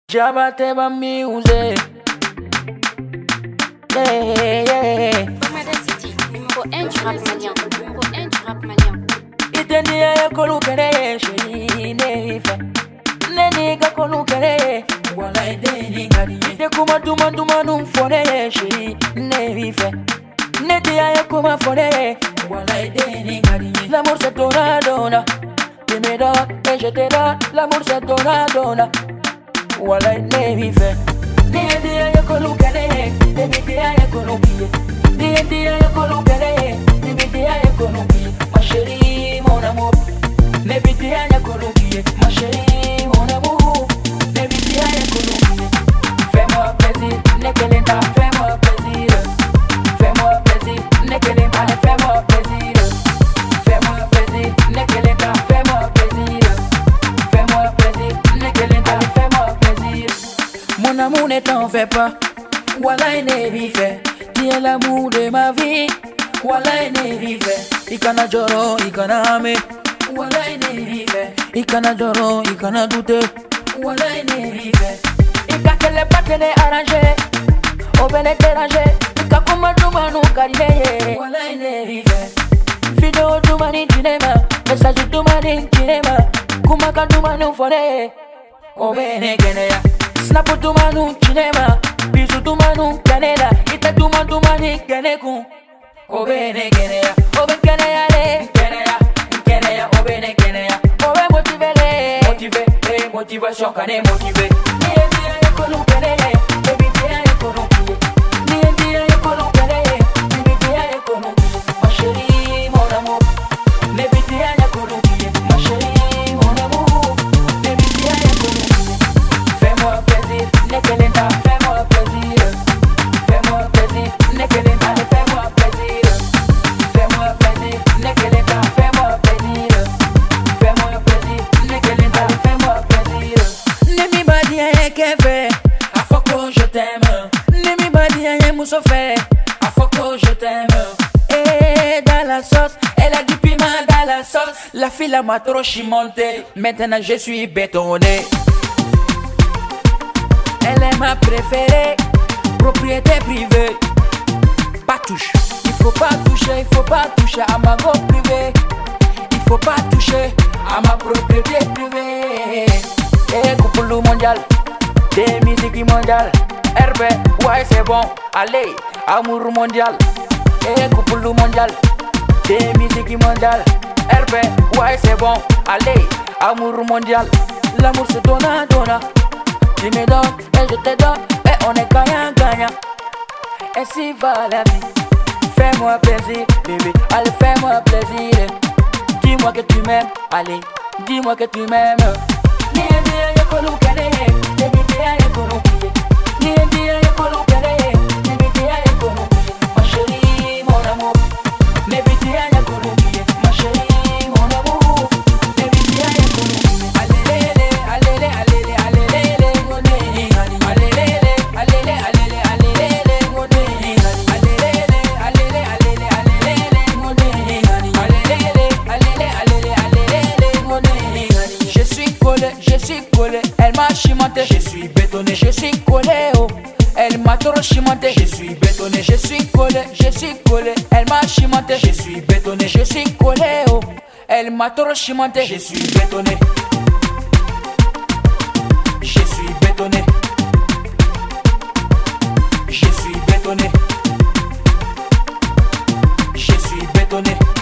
Jabate ba music. Yeah. Commander City, numéro 1 du rap malien. Numéro 1 du rap malien. Itendia ya kolukere shiri nefe. Neniga kolukere wala ideni ngadi. Ite kuma duma numfone shiri nefe. Netia ya kuma fone wala ideni ngadi. L'amour c'est donna. Tu me donnes et je te donne. L'amour c'est donna. Wala nefe. Dia ya kolukere, dia ya kolukere. Dia ya kolukere, dia ya kolukere. Ma chérie, mon amour. Baby, dia ya kolukere. Ma chérie, mon amour. Baby, dia ya kolukere. Fais-moi plaisir, nekelenta, fais-moi plaisir. Fais-moi plaisir, nekelenta, fais-moi plaisir. Fais-moi plaisir, nekelenta, fais-moi plaisir. Fais-moi plaisir, nekelenta, fais-moi plaisir. Mon amour ne t'en fais pas, voilà il n'est vifait. Tu es l'amour de ma vie, voilà il n'est vifait. Ikana joro, ikana ame, voilà il n'est vifait. Ikana joro, ikana doute, voilà il n'est vifait. Ika kele patene arrangé, au bene dérangé. Ika kuma duma nou karine, voilà il n'est vifait. Video duma ni cinema, message duma ni cinema. Kuma ka duma nou fone, au bene geneya. Snap duma nou cinema, bisu duma nou canela. Ita duma ni geneku, au bene geneya. Au bene geneya le, geneya, au bene geneya. Au bene motivé, motivation kane motivé. Je t'aime, Nemi badi y'a mousso fait, à Foko je t'aime. Et dans la sauce, elle a du piment dans la sauce. La fille m'a trop chimonté, maintenant je suis bétonné. Elle est ma préférée, propriété privée. Pas touche, il faut pas toucher à ma go privée. Il faut pas toucher à ma propriété privée. Et couple mondial, des musiques mondiales. RB, ouais c'est bon, allez, amour mondial. Et couple mondial, des musiques mondiales. RB, ouais c'est bon, allez, amour mondial. L'amour c'est donna. Tu me donnes et je te donne, et on est gagnant. Et si va la vie, fais-moi plaisir, bébé, allez fais-moi plaisir. Dis-moi que tu m'aimes, allez, dis-moi que tu m'aimes. Ma chérie, mon amour. Baby, dia ya kolukere. Ma chérie, mon amour. Baby, dia ya kolukere. Alele, ngone. Alele, ngone. Alele, ngone. Je suis collé, elle m'a chimenté. Je suis bétonné, je suis collé, oh. Elle m'a trop chimenté. Je suis bétonné, je suis collé, elle m'a chimenté. Je suis bétonné, je suis collé, oh. Elle m'a trop chimenté. Je suis bétonné. Je suis bétonné. Je suis bétonné. Je suis bétonné.